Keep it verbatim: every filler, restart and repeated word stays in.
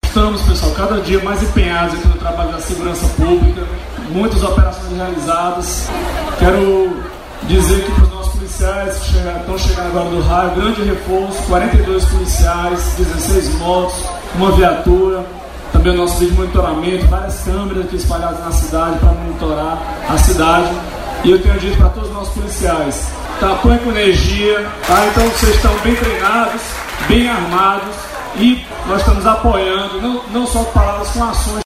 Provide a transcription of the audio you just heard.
Estamos, pessoal, cada dia mais empenhados aqui no trabalho da segurança pública, muitas operações realizadas. Quero dizer que para os nossos policiais que chegaram, estão chegando agora do raio, grande reforço, quarenta e dois policiais, dezesseis motos, uma viatura, também o nosso vídeo de monitoramento, várias câmeras aqui espalhadas na cidade para monitorar a cidade. E eu tenho dito para todos os nossos policiais, tá, põe com energia, tá? Então vocês estão bem treinados, bem armados, e nós estamos apoiando, não, não só com palavras, com ações.